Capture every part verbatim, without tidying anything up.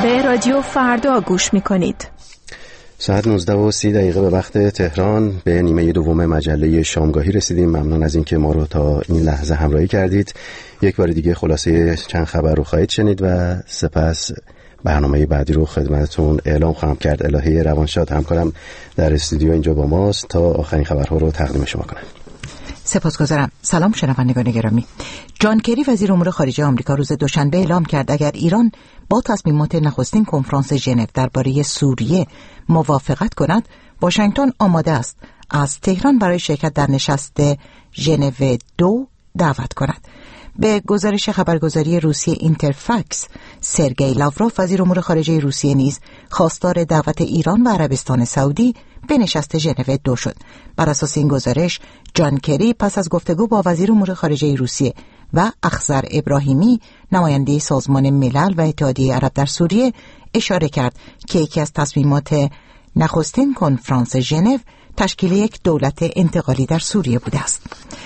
به رادیو فردا گوش میکنید. ساعت نوزده و سی دقیقه به وقت تهران به نیمه دوم مجله شامگاهی رسیدیم. ممنون از اینکه ما رو تا این لحظه همراهی کردید. یک بار دیگه خلاصه چند خبر رو خواهید شنید و سپس برنامه بعدی رو خدمتتون اعلام خواهم کرد. الهه روانشاد همکارم در استودیو اینجا با ماست تا آخرین خبرها رو تقدیم شما کنم. سپاسگزارم. سلام شنوندگان گرامی. جان کری وزیر امور خارجه آمریکا روز دوشنبه اعلام کرد اگر ایران با تصمیمات نخستین کنفرانس ژنو درباره سوریه موافقت کند، واشنگتن آماده است از تهران برای شرکت در نشست ژنو دو دعوت کند. به گزارش خبرگزاری روسیه اینترفکس، سرگئی لاوروف وزیر امور خارجه روسیه نیز خواستار دعوت ایران و عربستان سعودی به نشست ژنو دو شد. بر اساس این گزارش، جان کری پس از گفتگو با وزیر امور خارجه روسیه و اخضر ابراهیمی نماینده سازمان ملل و اتحادیه عرب در سوریه اشاره کرد که یکی از تصمیمات نخستین کنفرانس ژنو تشکیل یک دولت انتقالی در سوریه بوده است.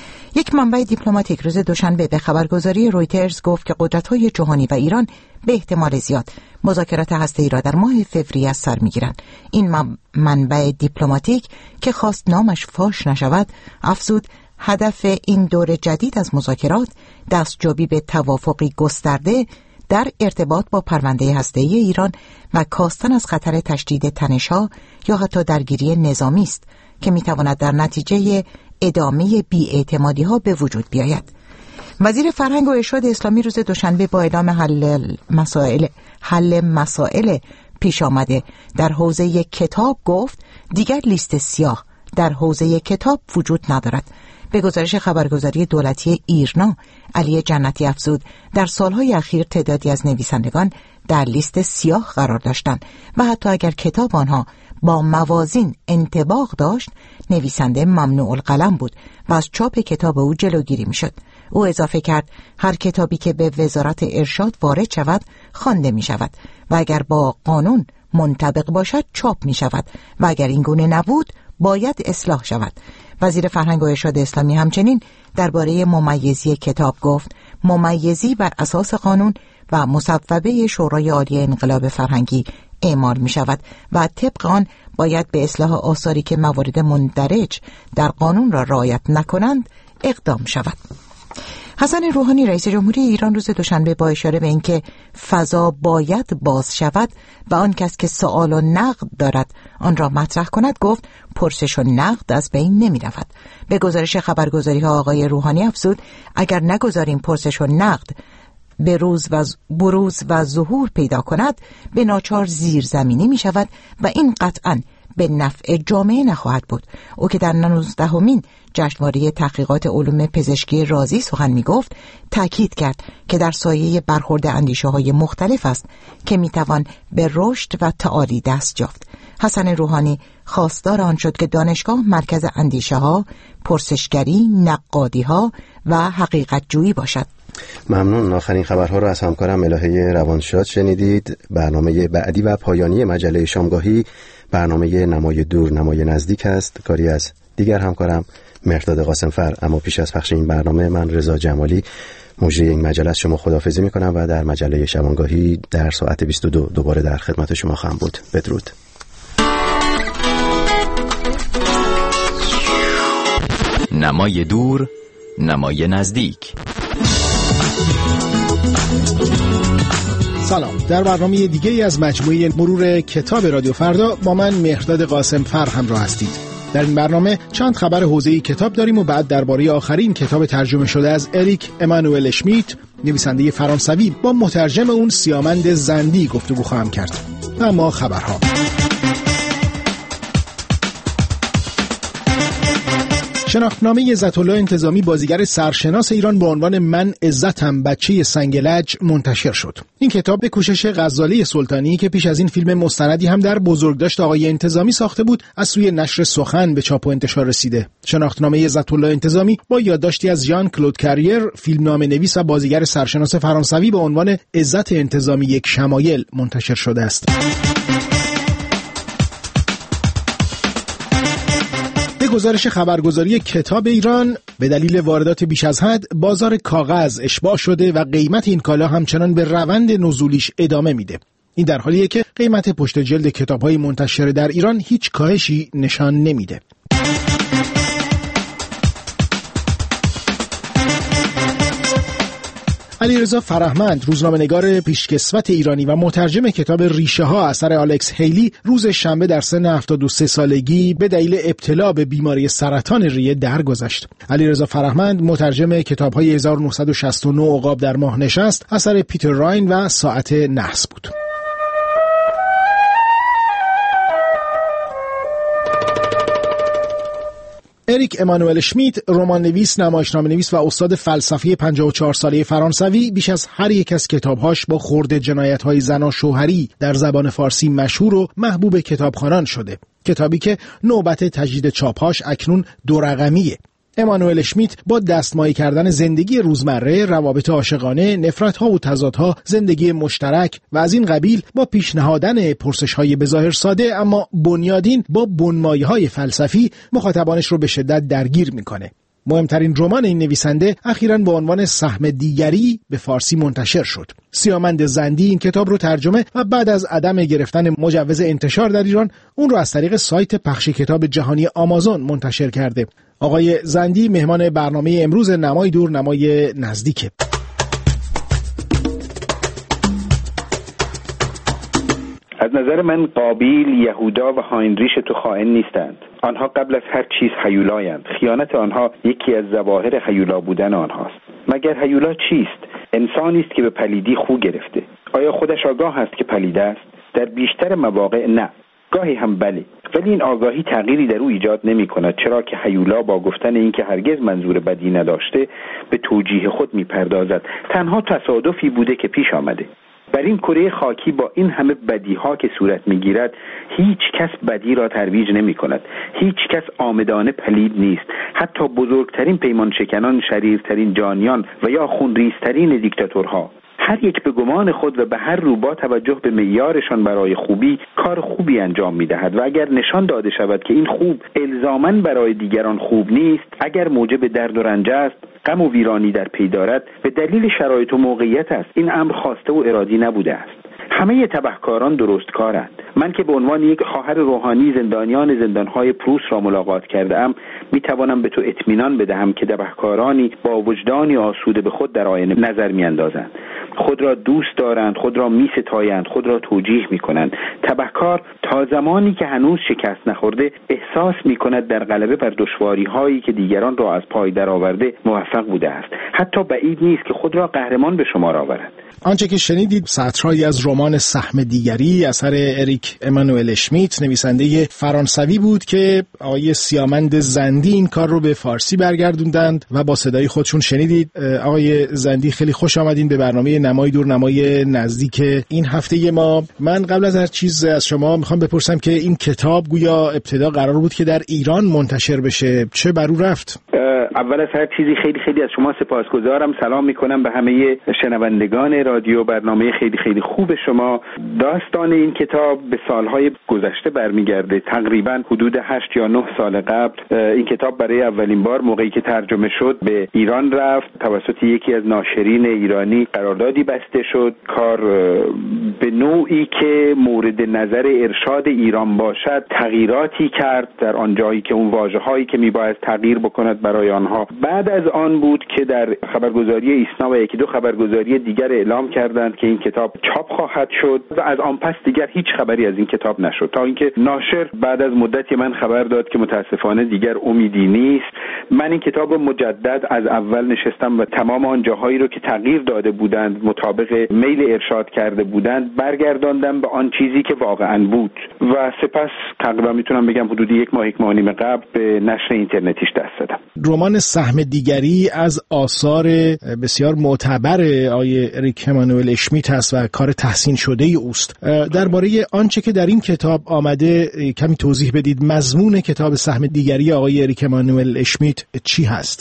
یک منبع دیپلماتیک روز دوشنبه به خبرگزاری رویترز گفت که قدرت‌های جهانی و ایران به احتمال زیاد مذاکرات هسته‌ای را در ماه فوریه از سر می‌گیرند. این منبع دیپلماتیک که خواست نامش فاش نشود، افزود هدف این دور جدید از مذاکرات دستیابی به توافقی گسترده در ارتباط با پرونده هسته‌ای ایران و کاستن از خطر تشدید تنش‌ها یا حتی درگیری نظامی است که می‌تواند در نتیجه ادامه بی‌اعتمادی‌ها به وجود بیاید. وزیر فرهنگ و ارشاد اسلامی روز دوشنبه با اعلام حل مسائل حل مسائل پیش آمده در حوزه کتاب گفت دیگر لیست سیاه در حوزه کتاب وجود ندارد. به گزارش خبرگزاری دولتی ایرنا، علی جنتی افزود در سالهای اخیر تعدادی از نویسندگان در لیست سیاه قرار داشتند و حتی اگر کتاب آنها با موازین انطباق داشت، نویسنده ممنوع القلم بود و از چاپ کتاب او جلوگیری میشد. او اضافه کرد هر کتابی که به وزارت ارشاد وارد شود خوانده می شود و اگر با قانون منطبق باشد چاپ می شود و اگر این گونه نبود باید اصلاح شود. وزیر فرهنگ و ارشاد اسلامی همچنین درباره ممیزی کتاب گفت ممیزی بر اساس قانون و مصوبه شورای عالی انقلاب فرهنگی اعمال می شود و طبق آن باید به اصلاح آثاری که موارد مندرج در قانون را رعایت نکنند اقدام شود. حسن روحانی رئیس جمهوری ایران روز دوشنبه با اشاره به اینکه فضا باید باز شود و آن کس که سوال و نقد دارد آن را مطرح کند گفت پرسش و نقد از بین نمی رود. به گزارش خبرگزاری ها آقای روحانی افزود اگر نگذاریم پرسش و نقد بروز و بروز و ظهور پیدا کند به ناچار زیرزمینی می شود و این قطعاً به نفع جامعه نخواهد بود. او که در نوزدهمین جشنواره تحقیقات علوم پزشکی رازی سخن می گفت تأکید کرد که در سایه برخورد اندیشه های مختلف است که می توان به رشد و تعالی دست یافت. حسن روحانی خواستار آن شد که دانشگاه مرکز اندیشه ها، پرسشگری، نقادی ها و حقیقت جویی باشد. ممنون. آخرین خبرها رو از همکارم الهه روانشاد شنیدید. برنامه بعدی و پایانی مجله شامگاهی برنامه نمای دور نمای نزدیک است، کاری از دیگر همکارم مهرداد قاسمفر. اما پیش از پخش این برنامه من رضا جمالی مجری این مجله از شما خداحافظی میکنم و در مجله شامگاهی در ساعت بیست و دو دوباره در خدمت شما خواهم بود. بدرود. نمای دور نمای نزدیک. سلام. در برنامه دیگه ای از مجموعه مرور کتاب رادیو فردا با من مهرداد قاسمفر همراه هستید. در این برنامه چند خبر حوزه‌ای کتاب داریم و بعد درباره آخرین کتاب ترجمه شده از اریک امانوئل اشمیت، نویسنده فرانسوی، با مترجم اون سیامند زندی گفتگو خواهم کرد. اما خبرها. شناختنامه عزت‌الله انتظامی بازیگر سرشناس ایران با عنوان من عزتم بچه سنگلج منتشر شد. این کتاب به کوشش غزاله سلطانی که پیش از این فیلم مستندی هم در بزرگداشت آقای انتظامی ساخته بود از سوی نشر سخن به چاپ و انتشار رسیده. شناختنامه عزت‌الله انتظامی با یادداشتی از ژان کلود کریر، فیلمنامه نویس و بازیگر سرشناس فرانسوی با عنوان عزت انتظامی یک شمایل منتشر شده است. گزارش خبرگزاری کتاب ایران به دلیل واردات بیش از حد بازار کاغذ اشباع شده و قیمت این کالا همچنان به روند نزولیش ادامه میده. این در حالیه که قیمت پشت جلد کتاب‌های منتشر در ایران هیچ کاهشی نشان نمیده. علیرضا فرهمند، روزنامه‌نگار پیشکسوت ایرانی و مترجم کتاب ریشه ها اثر آلکس هیلی، روز شنبه در سن هفتاد و سه سالگی به دلیل ابتلا به بیماری سرطان ریه درگذشت. علیرضا فرهمند مترجم کتاب‌های هزار و نهصد و شصت و نه عقاب در ماه نشست اثر پیتر راین و ساعت نحس بود. اریک امانوئل اشمیت، رمان‌نویس، نمایشنامه‌نویس و استاد فلسفی پنجاه و چهار ساله فرانسوی، بیش از هر یک از کتاب‌هاش با خرد جنایت‌های زناشوهری در زبان فارسی مشهور و محبوب کتابخوانان شده. کتابی که نوبت تجدید چاپ‌هاش اکنون دو رقمیه. امانوئل اشمیت با دستمایی کردن زندگی روزمره، روابط عاشقانه، نفرت‌ها و تضادها، زندگی مشترک و از این قبیل با پیشنهادن پرسش‌های بظاهر ساده اما بنیادین با بنمایه‌های فلسفی مخاطبانش رو به شدت درگیر می‌کنه. مهمترین رمان این نویسنده اخیراً با عنوان سهم دیگری به فارسی منتشر شد. سیامند زندی این کتاب رو ترجمه و بعد از عدم گرفتن مجوز انتشار در ایران اون رو از طریق سایت پخش کتاب جهانی آمازون منتشر کرده. آقای زندی مهمان برنامه امروز نمای دور نمای نزدیکه. از نظر من قابیل، یهودا و هاینریش تو خائن نیستند. آنها قبل از هر چیز هیولایند. خیانت آنها یکی از ظواهر هیولا بودن آنهاست. مگر هیولا چیست؟ انسانی است که به پلیدی خو گرفته. آیا خودش آگاه است که پلید است؟ در بیشتر مواقع نه. گاهی هم بله، ولی این آگاهی تغییری در او ایجاد نمی کند، چرا که هیولا با گفتن اینکه هرگز منظور بدی نداشته به توجیه خود می پردازد. تنها تصادفی بوده که پیش آمده. بر این کره خاکی با این همه بدیها که صورت می گیرد هیچ کس بدی را ترویج نمی کند. هیچ کس آمدانه پلید نیست. حتی بزرگترین پیمان شکنان، شریرترین جانیان و یا خونریزترین دیکتاتورها، هر یک به گمان خود و به هر رو با توجه به معیارشان برای خوبی کار خوبی انجام می‌دهد و اگر نشان داده شود که این خوب الزاماً برای دیگران خوب نیست، اگر موجب درد و رنج است، غم و ویرانی در پی دارد، به دلیل شرایط و موقعیت است. این امر خواسته و ارادی نبوده است. همه تبهکاران درست کارند. من که به عنوان یک خواهر روحانی زندانیان زندانهای پروس را ملاقات کرده ام، می توانم به تو اطمینان بدهم که تبهکارانی با وجدانی آسوده به خود در آینه نظر می اندازند. خود را دوست دارند، خود را می ستایند، خود را توجیه می کنند. تبهکار تا زمانی که هنوز شکست نخورده احساس می کند در غلبه بر دشواری هایی که دیگران را از پای درآورده موفق بوده است. حتی بعید نیست که خود را قهرمان به شمار آورد. آنچه که شنیدید سطرهایی از رمان سهم دیگری اثر اریک امانوئل اشمیت، نویسنده فرانسوی بود که آقای سیامند زندی این کار رو به فارسی برگردوندند و با صدای خودشون شنیدید. آقای زندی خیلی خوش آمدین به برنامه نمای دور نمای نزدیک این هفته ما. من قبل از هر چیز از شما میخوام بپرسم که این کتاب گویا ابتدا قرار بود که در ایران منتشر بشه، چه بر او رفت؟ اول از هر چیزی خیلی خیلی از شما سپاسگزارم. سلام میکنم به همه شنوندگان رادیو. برنامه خیلی خیلی خوب شما. داستان این کتاب به سالهای گذشته برمیگرده، تقریبا حدود هشت یا نه سال قبل. این کتاب برای اولین بار موقعی که ترجمه شد به ایران رفت، توسط یکی از ناشرین ایرانی قراردادی بسته شد. کار به نوعی که مورد نظر ارشاد ایران باشد تغییراتی کرد در آن جایی که اون واژه‌هایی که میباید تغییر بکند برای آنها. بعد از آن بود که در خبرگزاری ایسنا و یکی دو خبرگزاری دیگر اعلام کردند که این کتاب چاپ خواهد شد و از آن پس دیگر هیچ خبری از این کتاب نشد، تا اینکه ناشر بعد از مدتی من خبر داد که متاسفانه دیگر امیدی نیست. من این کتاب رو مجدد از اول نشستم و تمام آن جاهایی رو که تغییر داده بودند مطابق میل ارشاد کرده بودند برگرداندم به آن چیزی که واقعا بود و سپس تقریبا میتونم بگم حدود یک ماه یک ماه نیم قبل به نشر اینترنتیش دست زدم. رمان سهم دیگری از آثار بسیار معتبر آقای اریک امانوئل اشمیت هست و کار تحسین شده ای اوست. درباره آنچه که در این کتاب آمده کمی توضیح بدید. مضمون کتاب سهم دیگری آقای اریک امانوئل اشمیت چی هست؟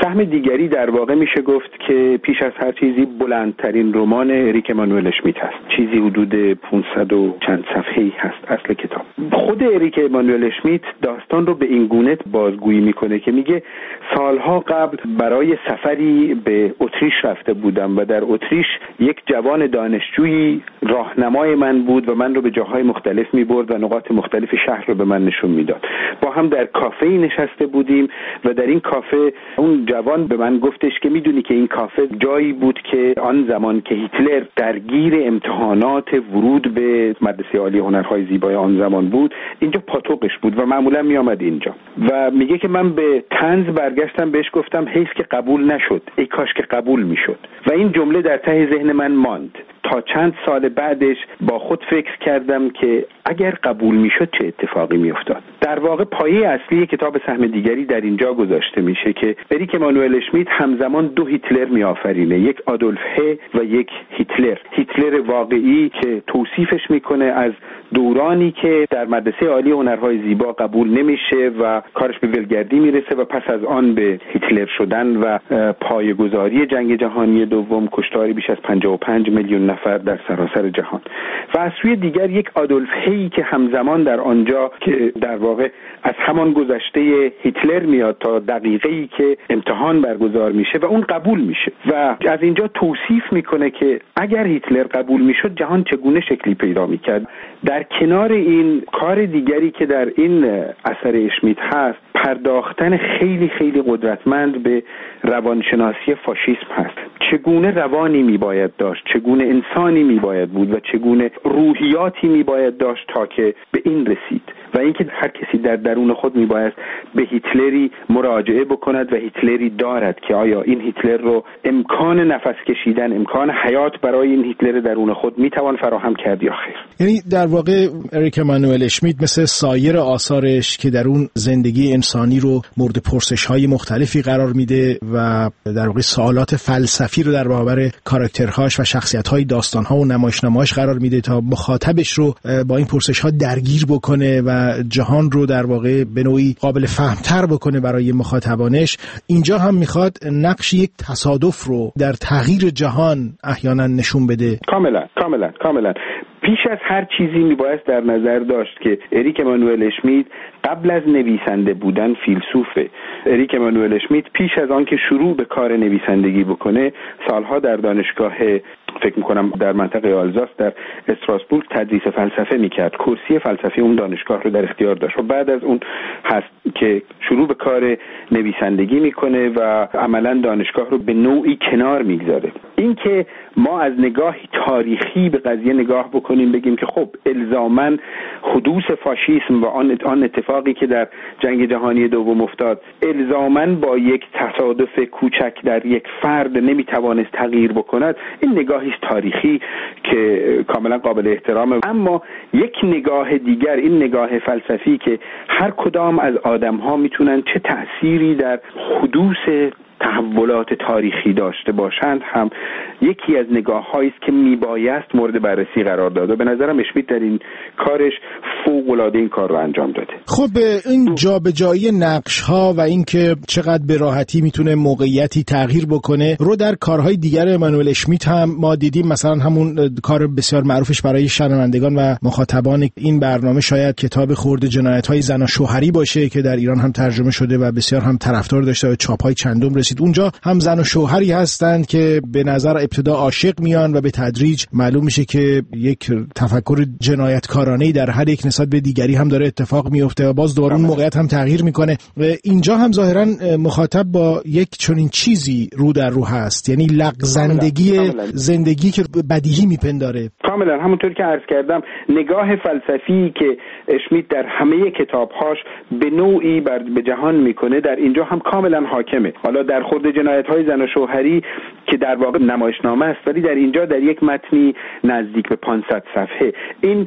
سهم دیگری در واقع میشه گفت که پیش از هر چیزی بلندترین رمان اریک امانوئل اشمیت هست. چیزی حدود پانصد و چند صفحه‌ای هست اصل کتاب. خود اریک امانوئل اشمیت داستان رو به این گونه بازگویی میکنه که میگه سالها قبل برای سفری به اتریش رفته بودم و در اتریش یک جوان دانشجویی راهنمای من بود و من رو به جاهای مختلف میبرد و نقاط مختلف شهر رو به من نشون میداد. با هم در کافه‌ای نشسته بودیم و در این کافه اون جوان به من گفتش که میدونی که این کافه جایی بود که آن زمان که هیتلر درگیر امتحانات ورود به مدرسه عالی هنرهای زیبای آن زمان بود، اینجا پاتوقش بود و معمولا میامد اینجا. و میگه که من به طنز برگشتم بهش گفتم حیف که قبول نشد، ای کاش که قبول میشد. و این جمله در ته ذهن من ماند. تا چند سال بعدش با خود فکر کردم که اگر قبول میشد چه اتفاقی میافتاد. در واقع پایه اصلی کتاب سهم دیگری در اینجا گذاشته میشه که اریک امانوئل اشمیت همزمان دو هیتلر میآفرینه، یک آدولف ه و یک هیتلر. هیتلر واقعی که توصیفش میکنه از دورانی که در مدرسه عالی هنرهای زیبا قبول نمیشه و کارش به ولگردی میرسه و پس از آن به هیتلر شدن و پایه‌گذاری جنگ جهانی دوم، کشتاری بیش از پنجاه و پنج میلیون نفر در سراسر جهان. و از سوی دیگر یک آدولف هی که همزمان در آنجا که در واقع از همان گذشته هیتلر میاد تا دقیقه‌ای که امتحان برگزار میشه و اون قبول میشه و از اینجا توصیف میکنه که اگر هیتلر قبول میشد جهان چگونه شکلی پیدا میکرد. در کنار این کار دیگری که در این اثر اشمیت هست، پرداختن خیلی خیلی قدرتمند به روانشناسی فاشیسم هست. چگونه روانی میباید داشت، چگونه انسانی میباید بود و چگونه روحیاتی میباید داشت تا که به این رسید و اینکه هر کسی در درون خود میباید به هیتلری مراجعه بکند و هیتلری دارد که آیا این هیتلر رو امکان نفس کشیدن، امکان حیات برای این هیتلر درون خود میتوان فراهم کرد یا خیر. یعنی در واقع اریک امانوئل اشمیت مثل سایر آثارش که در اون زندگی انسانی رو مورد پرسش‌های مختلفی قرار میده و در واقع سوالات فلسفی رو در برابر کاراکترهاش و شخصیت‌های داستان‌ها و نمایشنامه‌هاش قرار میده تا مخاطبش رو با این پرسش‌ها درگیر بکنه و جهان رو در واقع به نوعی قابل فهم‌تر بکنه برای مخاطبانش. اینجا هم میخواد نقش یک تصادف رو در تغییر جهان احیانا نشون بده. کاملا کاملا کاملا پیش از هر چیزی میبایست در نظر داشت که اریک امانوئل اشمیت قبل از نویسنده بودن فیلسوفه. اریک امانوئل اشمیت پیش از آن که شروع به کار نویسندگی بکنه سالها در دانشگاه فکر میکنم در منطقه آلزاس در استراسبورگ تدریس فلسفه میکرد. کرسی فلسفی اون دانشگاه رو در اختیار داشت و بعد از اون هست که شروع به کار نویسندگی میکنه و عملا دانشگاه رو به نوعی کنار میگذاره. این که ما از نگاه تاریخی به قضیه نگاه بکنیم بگیم که خب الزاماً حدوث فاشیسم و آن آن اتفاقی که در جنگ جهانی دوم افتاد الزاماً با یک تصادف کوچک در یک فرد نمیتوانست تغییر بکند، این نگاهی است تاریخی که کاملا قابل احترامه. اما یک نگاه دیگر، این نگاه فلسفی که هر کدام از آدم‌ها میتونن چه تأثیری در حدوث تحولات تاریخی داشته باشند، هم یکی از نگاه‌هایی است که میبایست مورد بررسی قرار داد و به نظرم اشمیت در این کارش فوق‌العاده این کار رو انجام داده. خب این جابجایی نقش‌ها و اینکه چقدر به راحتی میتونه موقعیتی تغییر بکنه رو در کارهای دیگر امانوئل اشمیت هم ما دیدیم. مثلا همون کار بسیار معروفش برای شنوندگان و مخاطبان این برنامه شاید کتاب خرد جنایت‌های زن و شوهری باشه که در ایران هم ترجمه شده و بسیار هم طرفدار داشته و چاپ‌های چندم رسید. اونجا هم زن و شوهری هستند که به نظر ابتدا عاشق میان و به تدریج معلوم میشه که یک تفکر جنایتکارانه‌ای در هر یک نسبت به دیگری هم داره اتفاق میفته و باز دوباره اون موقعیت هم تغییر میکنه. اینجا هم ظاهرا مخاطب با یک چنین چیزی رو در رو هست، یعنی لغزندگی زندگی که بدیهی میپنداره. کاملا همونطور که عرض کردم نگاه فلسفی که اشمیت در همه کتابهاش به نوعی بر به جهان میکنه در اینجا هم کاملا حاکمه. حالا در خرد جنایت‌های زن و شوهری که در واقع نمایشنامه است ولی در اینجا در یک متنی نزدیک به پانصد صفحه این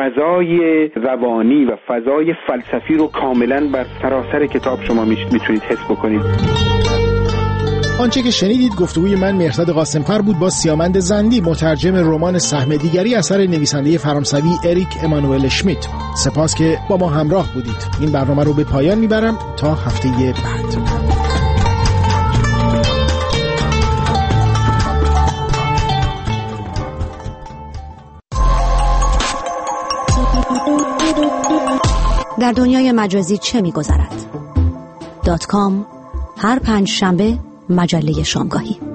فضای روانی و فضای فلسفی رو کاملا بر سراسر کتاب شما میتونید حس بکنید. آنچه که شنیدید گفتگوی من مهرداد قاسمفر بود با سیامند زندی، مترجم رمان سهم دیگری اثر نویسنده فرانسوی اریک امانوئل اشمیت. سپاس که با ما همراه بودید. این برنامه رو به پایان میبرم تا هفته بعد. در دنیای مجازی چه می‌گذرد؟ دات کام هر پنج شنبه مجله شامگاهی.